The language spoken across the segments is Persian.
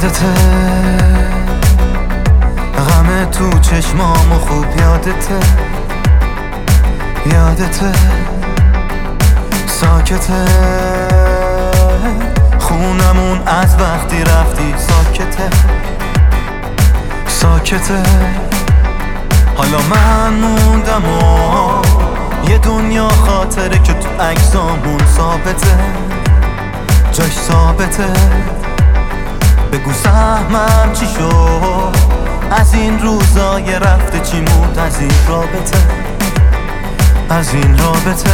یادته غم تو چشمامو خوب یادته ساکته خونمون از وقتی رفتی ساکته حالا من موندم و یه دنیا خاطره که تو عکسامون ثابته جاش ثابته بگو سهمم چی شد از این روزای رفته چی موند از این رابطه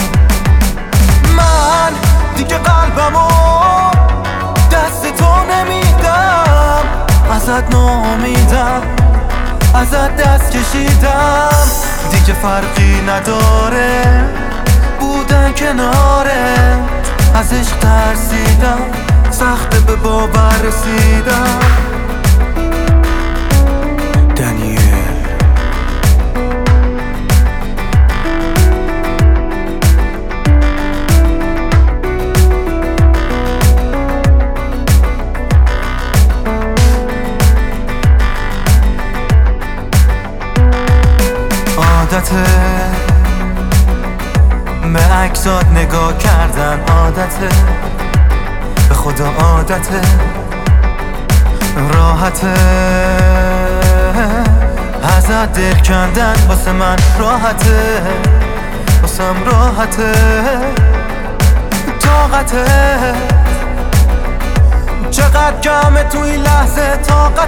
من دیگه قلبمو دست تو نمیدم ازت ناامیدم ازت دست کشیدم دیگه فرقی نداره بودن کناره از عشق ترسیدم سخته به باور رسیدم عادته به عکسات نگاه کردن عادته به خدا عادته راحته ازت دل کندن واسه من راحته واسم راحته طاقته چقدر کمه تو این لحظه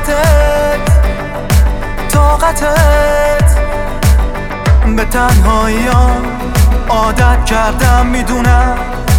طاقتت به تنهایی عادت کردم میدونم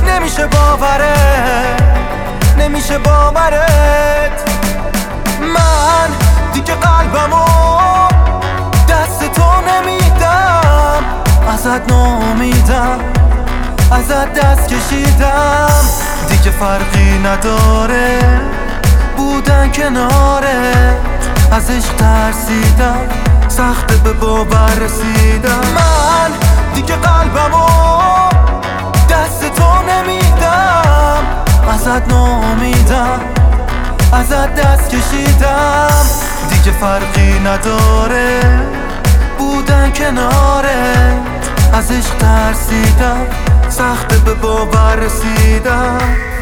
نمیشه باورت من دیگه قلبمو دست تو نمیدم ازت ناامیدم ازت دست کشیدم دیگه فرقی نداره بودن کناره از عشق ترسیدم سخته به باور رسیدم من دیگه قلبمو دست تو نمیدم ازت ناامیدم ازت دست کشیدم دیگه فرقی نداره بودن کناره از عشق ترسیدم سخته به باور رسیدم